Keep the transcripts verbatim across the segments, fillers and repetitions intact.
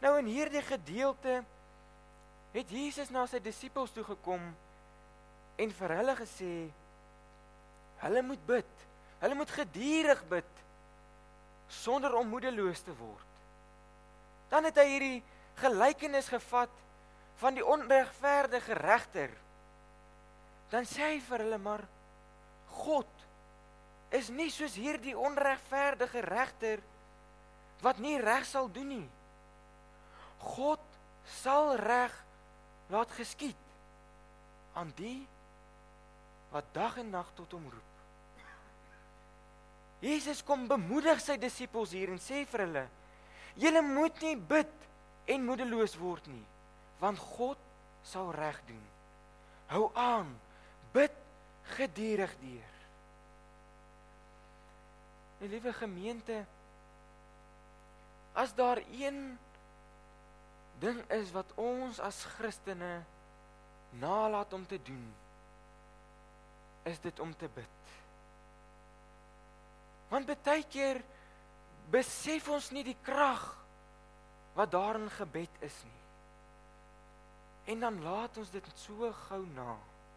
Nou in hierdie gedeelte het Jesus na sy disippels toe gekom en vir hulle gesê, hulle moet bid, hulle moet gedurig bid, sonder om moedeloos te word. Dan het hy hierdie gelykenis gevat van die onregverdige regter. Dan sê hy vir hulle, maar God is nie soos hierdie onregverdige regter wat nie reg sal doen nie. God sal reg laat geskied aan die wat dag en nag tot hom roep. Jesus kom bemoedig sy disippels hier en sê vir hulle, julle moet nie bid en moedeloos word nie, want God sal reg doen. Hou aan, bid gedurig deur. My liewe gemeente, as daar een ding is wat ons as Christene nalat om te doen, is dit om te bid. Want baie keer besef ons nie die krag wat daar in gebed is nie. En dan laat ons dit so gou na.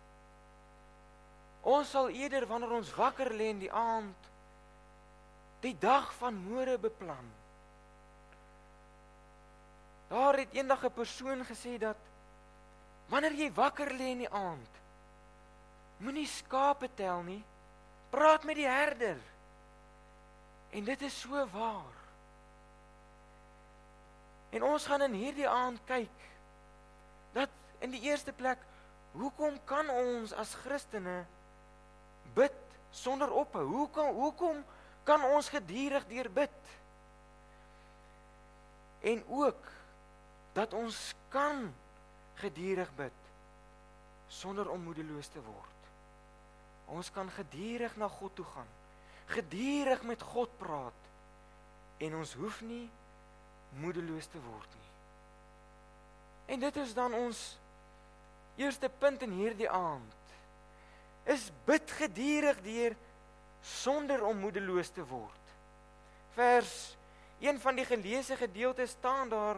Ons sal eerder wanneer ons wakker lê in die aand, die dag van môre beplan. Daar het eendag 'n persoon gesê dat wanneer jy wakker lê in die aand, moenie skape tel nie, praat met die herder. En dit is so waar. En ons gaan in hierdie aand kyk, dat in die eerste plek, hoekom kan ons as Christene bid sonder ophou? Hoekom, hoekom kan ons gedurig deur bid? En ook, dat ons kan gedurig bid, sonder om moedeloos te word. Ons kan gedurig na God toe gaan, gedurig met God praat, en ons hoef nie moedeloos te word nie. En dit is dan ons eerste punt in hierdie aand, is bid gedurig deur, sonder om moedeloos te word. Vers een van die geleesde gedeeltes staan daar,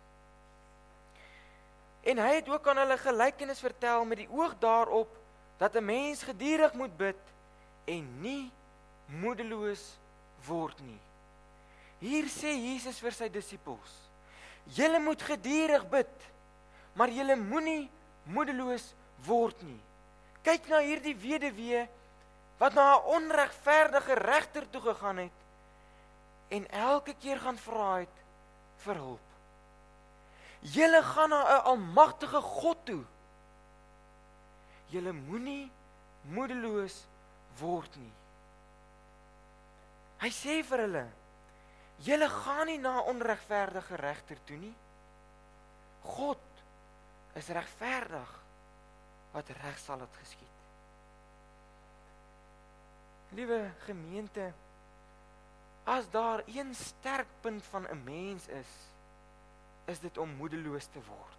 en hy het ook aan hulle gelykenis vertel met die oog daarop, dat 'n mens gedurig moet bid, en nie moedeloos word nie. Hier sê Jesus vir sy disippels, julle moet gedurig bid, maar julle moenie moedeloos word nie. Kyk na hierdie weduwee, wat na 'n onregverdige regter toe gegaan het, en elke keer gaan vra het vir hulp. Julle gaan na 'n almagtige God toe. Julle moenie moedeloos word nie. Hy sê vir hulle, julle gaan nie na 'n onregverdige regter toe nie. God is regverdig, wat reg sal het geskied. Liewe gemeente, as daar een sterk punt van 'n mens is, is dit om moedeloos te word.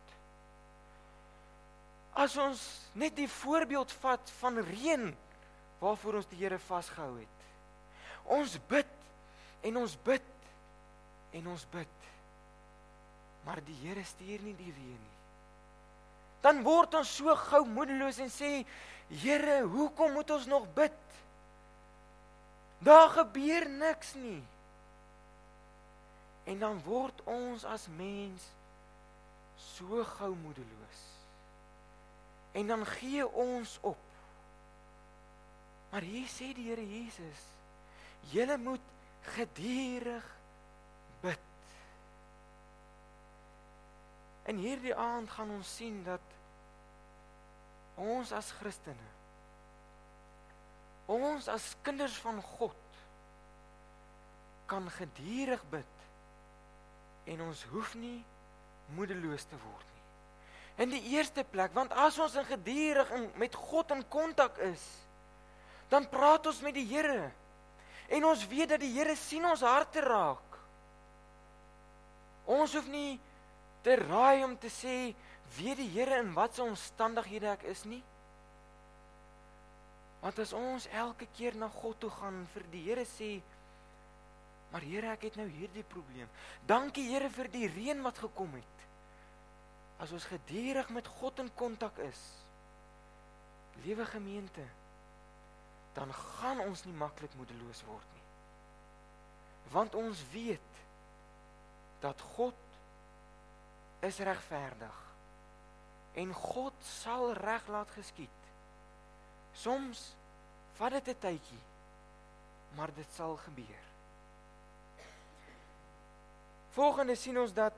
As ons net die voorbeeld vat van reën, waarvoor ons die Here vasgehou het. Ons bid, en ons bid, en ons bid, maar die Here stuur nie die reën nie. Dan word ons so gou moedeloos en sê, Here, hoekom moet ons nog bid? Daar gebeur niks nie. En dan word ons as mens so gou moedeloos. En dan gee ons op. Maar hier sê die Here Jesus, julle moet gedurig bid. En hierdie aand gaan ons sien dat ons as Christene, ons as kinders van God, kan gedurig bid, en ons hoef nie moedeloos te word nie. In die eerste plek, want as ons in gedurig in, met God in kontak is, dan praat ons met die Here, en ons weet dat die Here sien ons harte raak. Ons hoef nie te raai om te sê, weet die Here in wat se omstandighede ek is nie? Want as ons elke keer na God toe gaan, vir die Here sê, Maar Here, ek het nou hierdie probleem. Dankie Here vir die reën wat gekom het. As ons gedurig met God in kontak is, liewe gemeente, dan gaan ons nie maklik moedeloos word nie. Want ons weet dat God is regverdig en God sal reg laat geskied. Soms vat dit 'n tydjie, maar dit sal gebeur. Volgende sien ons dat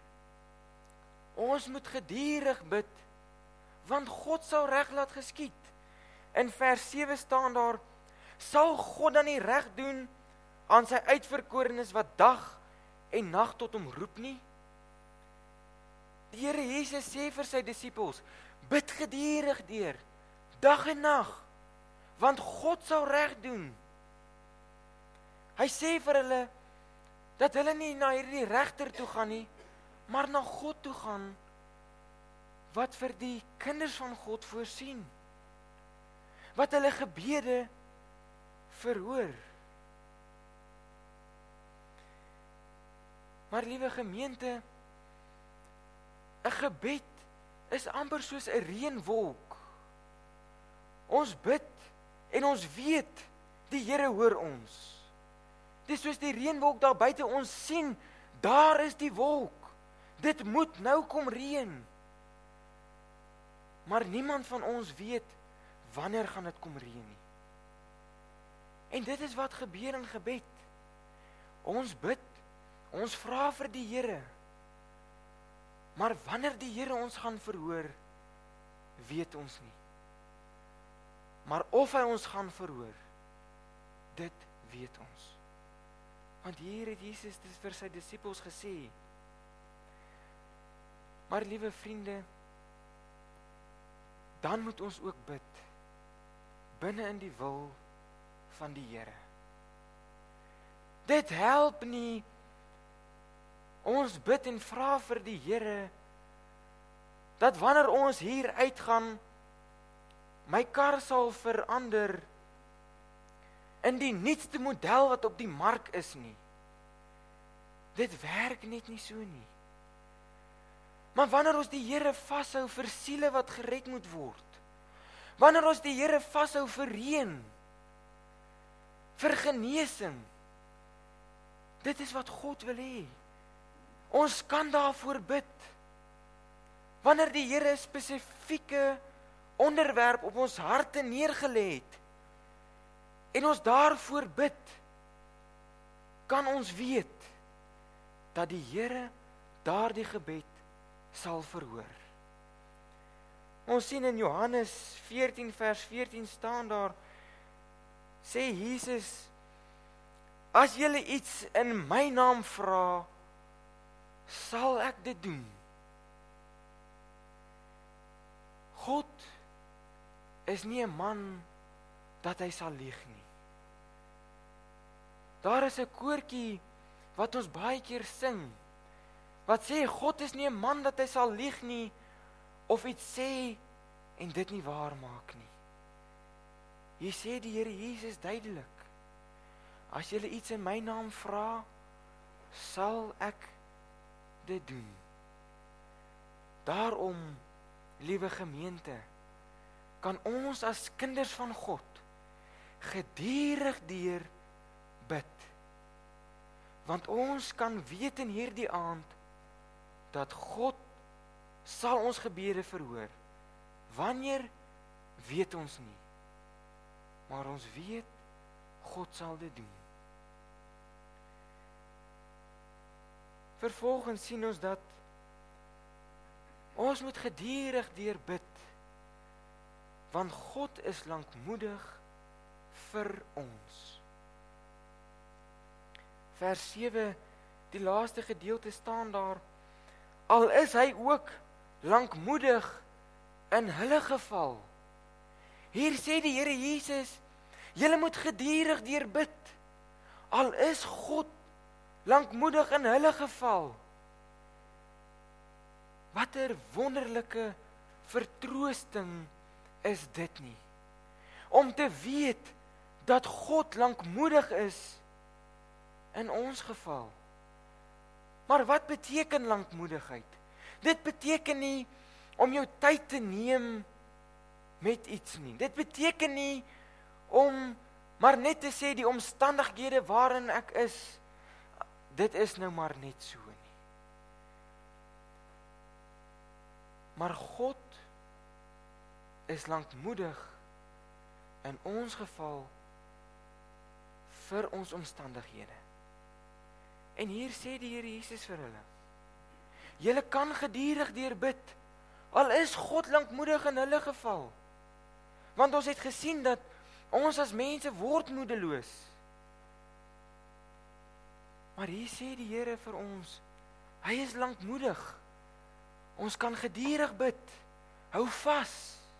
ons moet gedurig bid, want God sal reg laat geskied. In vers sewe staan daar, sal God dan nie reg doen aan sy uitverkorenes wat dag en nag tot hom roep nie? Die Here Jesus sê vir sy disippels, bid gedurig deur, dag en nag, want God sal reg doen. Hy sê vir hulle, dat hulle nie na hierdie regter toe gaan nie, maar na God toe gaan, wat vir die kinders van God voorsien, wat hulle gebede verhoor. Maar liewe gemeente, 'n gebed is amper soos 'n reënwolk. Ons bid en ons weet, die Here hoor ons. Dis soos die reënwolk daar buite, ons sien, daar is die wolk. Dit moet nou kom reën. Maar niemand van ons weet, wanneer gaan dit kom reën nie. En dit is wat gebeur in gebed. Ons bid, ons vra vir die Here. Maar wanneer die Here ons gaan verhoor, weet ons nie. Maar of hy ons gaan verhoor, dit weet ons. Want hier het Jesus dit vir sy disippels gesê. Maar liewe vriende, dan moet ons ook bid, binne in die wil van die Here. Dit help nie, ons bid en vra vir die Here, dat wanneer ons hier uitgaan, my kar sal verander, in die nuutste model wat op die mark is nie. Dit werk net nie so nie. Maar wanneer ons die Here vashou vir siele wat gered moet word, wanneer ons die Here vashou vir reën, vir genesing, dit is wat God wil hê. Ons kan daarvoor bid. Wanneer die Here 'n spesifieke onderwerp op ons harte neergelê het, en ons daarvoor bid, kan ons weet, dat die Here daardie gebed sal verhoor. Ons sien in Johannes veertien vers veertien staan daar, sê Jesus, as julle iets in my naam vra, sal ek dit doen. God is nie 'n man dat hy sal lieg nie. Daar is 'n koortjie wat ons baie keer sing, wat sê God is nie 'n man dat hy sal lieg nie, of iets sê en dit nie waar maak nie. Hier sê die Here Jesus duidelik, as julle iets in my naam vra, sal ek dit doen. Daarom, liewe gemeente, kan ons as kinders van God gedurig deur bid. Want ons kan weet in hierdie aand dat God sal ons gebede verhoor. Wanneer, weet ons nie. Maar ons weet, God sal dit doen. Vervolgens sien ons dat ons moet gedurig deur bid, want God is lankmoedig vir ons. Vers sewe, die laaste gedeelte staan daar, al is hy ook lankmoedig in hulle geval. Hier sê die Here Jesus, julle moet gedurig deur bid, al is God lankmoedig in hulle geval. Watter wonderlike vertroosting is dit nie? Om te weet dat God lankmoedig is in ons geval. Maar wat beteken lankmoedigheid? Dit beteken nie om jou tyd te neem met iets nie. Dit beteken nie om maar net te sê die omstandighede waarin ek is, dit is nou maar net so nie. Maar God is lankmoedig in ons geval vir ons omstandighede. En hier sê die Here Jesus vir hulle, julle kan geduldig deur bid, al is God lankmoedig in hulle geval. Want ons het gesien dat ons as mense word moedeloos. Maar hier sê die Here vir ons, hy is lankmoedig. Ons kan geduldig bid. Hou vas.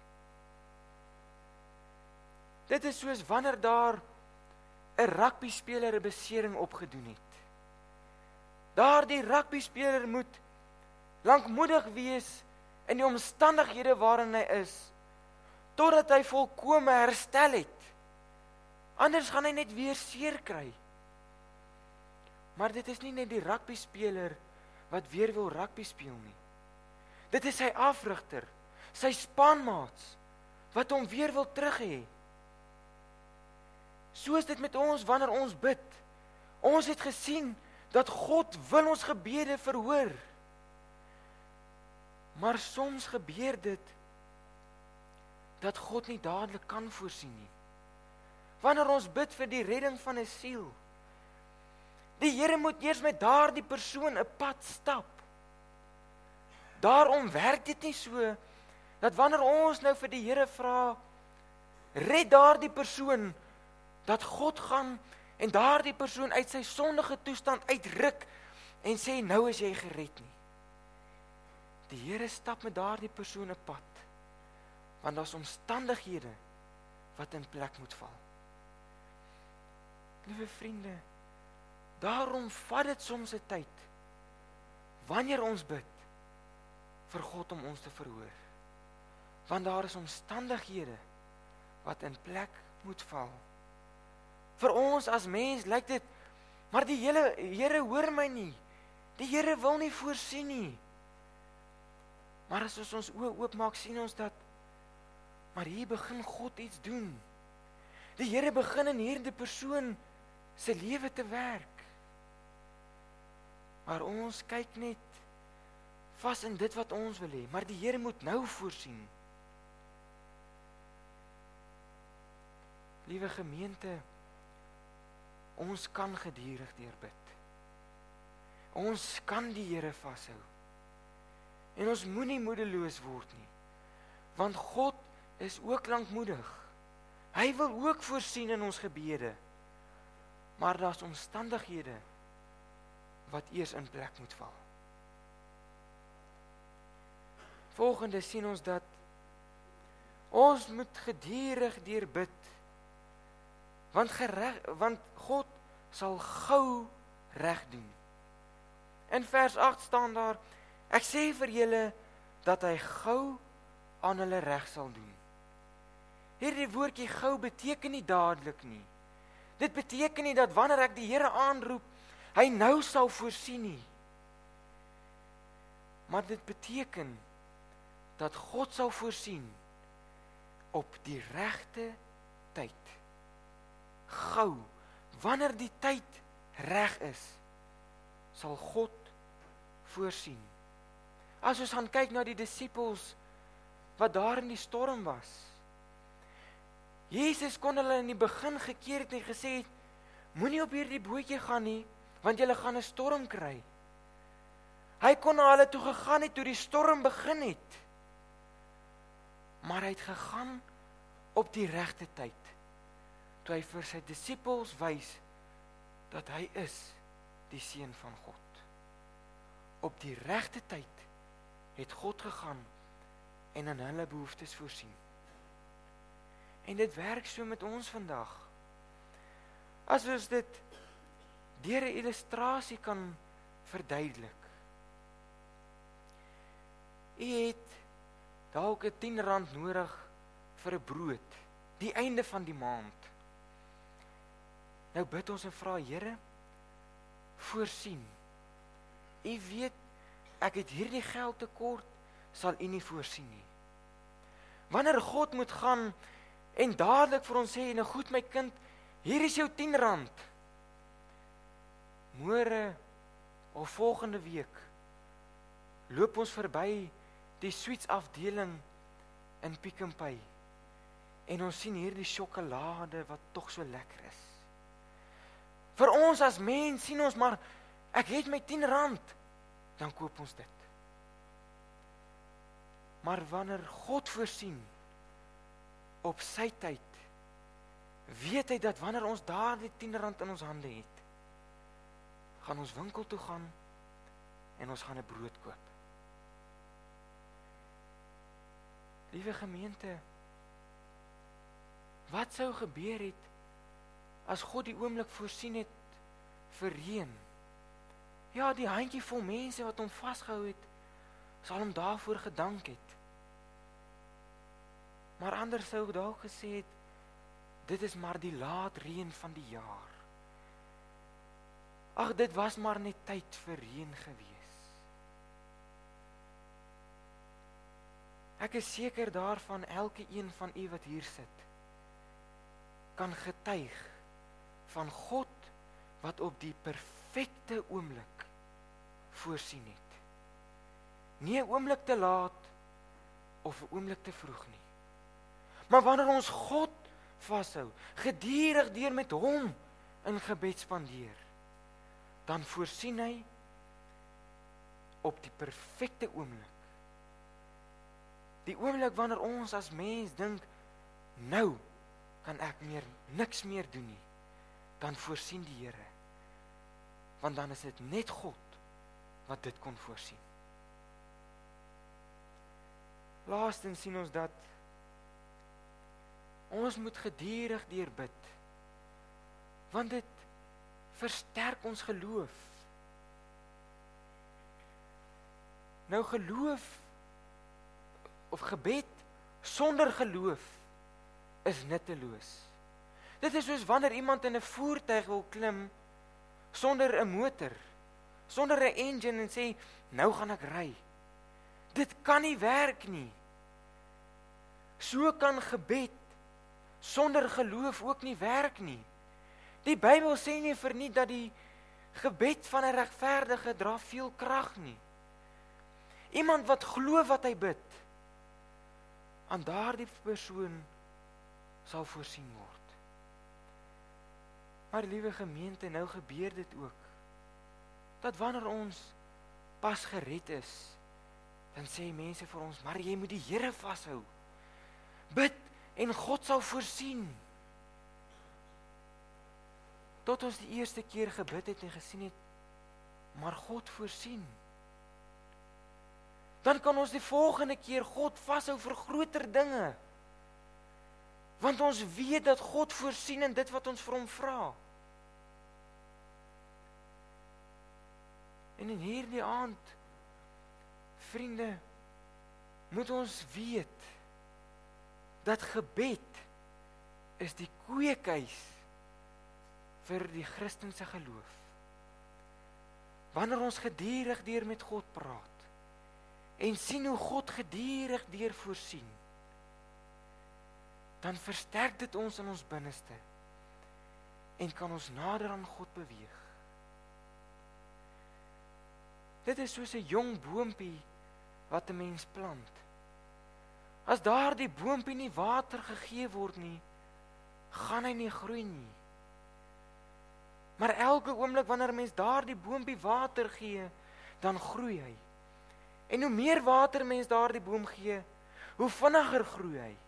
Dit is soos wanneer daar 'n rugbyspeler 'n besering opgedoen het. Daardie rugbyspeler moet lankmoedig wees in die omstandighede waarin hy is, totdat hy volkome herstel het. Anders gaan hy net weer seer kry. Maar dit is nie net die rugbyspeler wat weer wil rugby speel nie. Dit is sy afrigter, sy spanmaats, wat hom weer wil terug hê. So is dit met ons wanneer ons bid. Ons het gesien dat God wil ons gebede verhoor. Maar soms gebeur dit dat God nie dadelik kan voorsien nie. Wanneer ons bid vir die redding van 'n siel, die Here moet eers met daardie persoon 'n pad stap. Daarom werk dit nie so dat wanneer ons nou vir die Here vra, red daardie persoon, dat God gaan en daardie persoon uit sy sondige toestand uitruk en sê nou is jy gered nie. Die Here stap met daardie persoon 'n pad, want daar's omstandighede wat in plek moet val. Liewe vriende, daarom vat dit soms 'n tyd wanneer ons bid vir God om ons te verhoor. Want daar is omstandighede wat in plek moet val. Vir ons as mens lyk dit, maar die hele Here hoor my nie. Die Here wil nie voorsien nie. Maar as ons ons oë oopmaak, sien ons dat, maar hier begin God iets doen. Die Here begin in hierdie persoon se lewe te werk. Maar ons kyk net vas in dit wat ons wil hê, maar die Here moet nou voorsien. Liewe gemeente, ons kan gedurig deur bid. Ons kan die Here vashou. En ons moenie moedeloos word nie, want God is ook lankmoedig. Hy wil ook voorsien in ons gebede, maar daar's omstandighede wat eers in plek moet val. Volgende sien ons dat ons moet gedurig deur bid, want, gereg, want God sal gou reg doen. In vers agt staan daar, ek sê vir julle dat hy gou aan hulle reg sal doen. Hierdie woordjie gou beteken nie dadelik nie. Dit beteken nie dat wanneer ek die Here aanroep, hy nou sal voorsien nie. Maar dit beteken dat God sal voorsien op die regte tyd. Gou, wanneer die tyd reg is, sal God voorsien. As ons gaan kyk na die disippels wat daar in die storm was, Jesus kon hulle in die begin gekeer het en gesê het, moenie op hierdie bootjie gaan nie, want julle gaan 'n storm kry. Hy kon na hulle toe gegaan het toe die storm begin het, maar hy het gegaan op die regte tyd, toe hy vir sy disippels wys dat hy is die seun van God. Op die regte tyd het God gegaan en aan hulle behoeftes voorsien. En dit werk so met ons vandag. As ons dit deur 'n illustrasie kan verduidelik. U het dalk 'n tien rand nodig vir 'n brood, die einde van die maand. Nou bid ons en vra, Here, voorsien. U weet, ek het hierdie geld tekort, sal u nie voorsien nie. Wanneer God moet gaan en dadelik vir ons sê, nou goed my kind, hier is jou tien rand. Môre of volgende week loop ons verby die sweets afdeling in Pick n Pay en ons sien hierdie sjokolade wat tog so lekker is. Vir ons as mens sien ons maar, ek het my tien rand, dan koop ons dit. Maar wanneer God voorsien op sy tyd, weet hy dat wanneer ons daar die tien rand in ons hande het, gaan ons winkel toe gaan en ons gaan 'n brood koop. Liewe gemeente, wat sou gebeur het as God die oomblik voorsien het vir reën? Ja, die handjie vol mense wat hom vasgehou het, sal hom daarvoor gedank het. Maar anders sou dalk gesê het, dit is maar die laat reën van die jaar. Ag, dit was maar net tyd vir reën gewees. Ek is seker daarvan, elke een van u wat hier sit, kan getuig van God wat op die perfekte oomblik voorsien het. Nie 'n oomblik te laat of 'n oomblik te vroeg nie. Maar wanneer ons God vashou, gedurig deur met hom in gebed spandeer, dan voorsien hy op die perfekte oomblik. Die oomblik wanneer ons as mens dink, nou kan ek meer niks meer doen nie, dan voorsien die Here. Want dan is dit net God wat dit kon voorsien. Laastens sien ons dat ons moet gedurig deur bid, want dit versterk ons geloof. Nou geloof of gebed sonder geloof is nutteloos. Dit is soos wanneer iemand in 'n voertuig wil klim sonder 'n motor, sonder 'n engine en sê, nou gaan ek ry. Dit kan nie werk nie. So kan gebed sonder geloof ook nie werk nie. Die Bybel sê nie vir nie dat die gebed van 'n regverdige dra veel krag nie. Iemand wat glo wat hy bid, aan daardie persoon sal voorsien word. Maar liewe gemeente, nou gebeur dit ook, dat wanneer ons pas gered is, dan sê mense vir ons, maar jy moet die Here vashou. Bid en God sal voorsien. Tot ons die eerste keer gebid het en gesien het, maar God voorsien. Dan kan ons die volgende keer God vashou vir groter dinge. Want ons weet dat God voorsien in dit wat ons vir hom vra. En in hierdie aand, vriende, moet ons weet dat gebed is die kweekhuis vir die Christense geloof. Wanneer ons gedurig deur met God praat en sien hoe God gedurig deur voorsien, dan versterk dit ons in ons binneste en kan ons nader aan God beweeg. Dit is soos 'n jong boompie wat 'n mens plant. As daardie boompie nie water gegee word nie, gaan hy nie groei nie. Maar elke oomblik wanneer 'n mens daardie boompie water gee, dan groei hy. En hoe meer water mens daardie boom gee, hoe vinniger groei hy.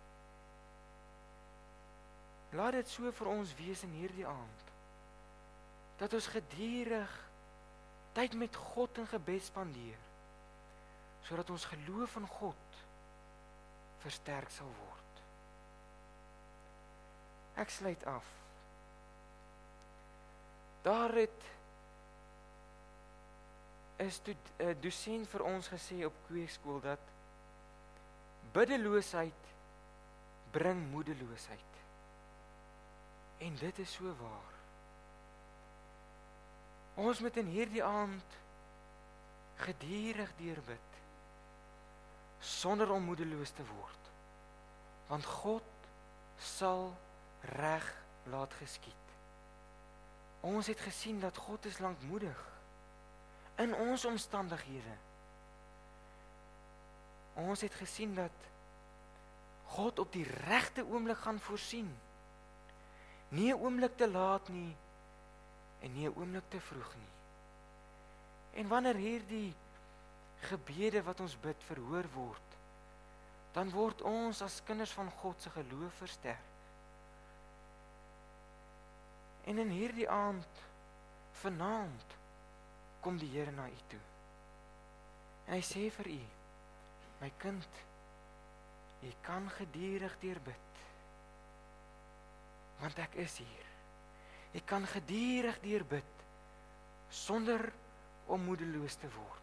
Laat dit so vir ons wees in hierdie aand, dat ons gedurig tyd met God in gebed spandeer, sodat ons geloof in God versterk sal word. Ek sluit af. Daar het 'n dosent vir ons gesê op kweekskool dat biddeloosheid bring moedeloosheid. En dit is so waar. Ons moet in hierdie aand gedurig deurbid, sonder om moedeloos te word, want God sal reg laat geskied. Ons het gesien dat God is lankmoedig in ons omstandighede. Ons het gesien dat God op die regte oomblik gaan voorsien. Nie 'n oomblik te laat nie en nie 'n oomblik te vroeg nie. En wanneer hierdie gebede wat ons bid verhoor word, dan word ons as kinders van God se geloof versterk. En in hierdie aand, vanaand, kom die Here na u toe. En hy sê vir u, my kind, jy kan gedurig deurbid, want ek is hier. Jy kan gedurig deurbid, sonder om moedeloos te word.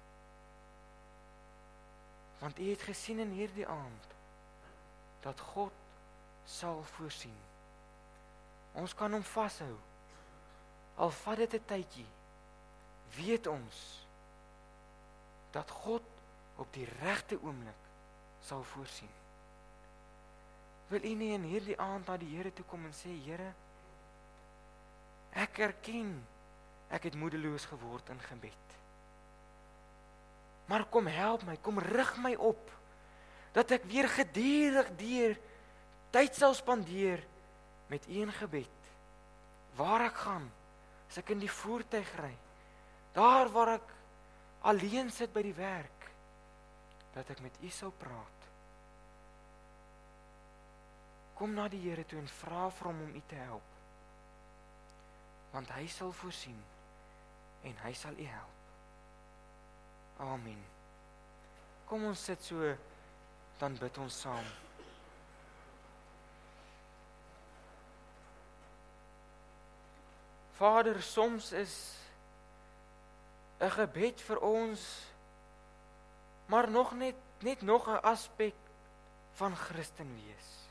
Want u het gesien in hierdie aand, dat God sal voorsien. Ons kan hom vashou, al vat dit 'n tydjie, weet ons, dat God op die regte oomblik sal voorsien. Wil u nie in hierdie aand na die Here toe kom en sê, Here, ek erken, ek het moedeloos geword in gebed. Maar kom help my, kom rig my op, dat ek weer gedurig deur tyd sal spandeer met u in gebed. Waar ek gaan, as ek in die voertuig ry, daar waar ek alleen sit by die werk, dat ek met u sal praat. Kom na die Here toe en vra vir hom om u te help, want hy sal voorsien en hy sal u help. Amen. Kom ons sit so, dan bid ons saam. Vader, soms is 'n gebed vir ons maar nog net net nog 'n aspek van Christen wees.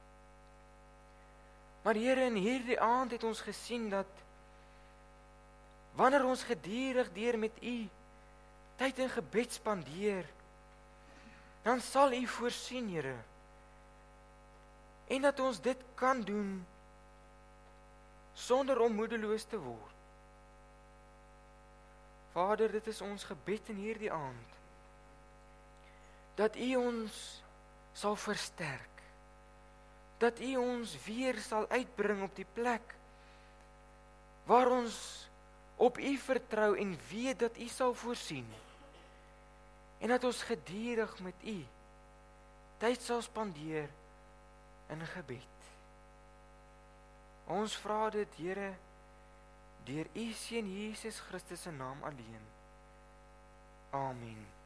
Maar Here, in hierdie aand het ons gesien dat wanneer ons gedurig deur met u tyd in gebed spandeer, dan sal u voorsien, Here. En dat ons dit kan doen sonder om moedeloos te word. Vader, dit is ons gebed in hierdie aand, dat u ons sal versterk, dat u ons weer sal uitbring op die plek waar ons op u vertrou en weet dat u sal voorsien, en dat ons gedurig met u tyd sal spandeer in gebed. Ons vra dit, Here, deur u Seun Jesus Christus se naam alleen. Amen.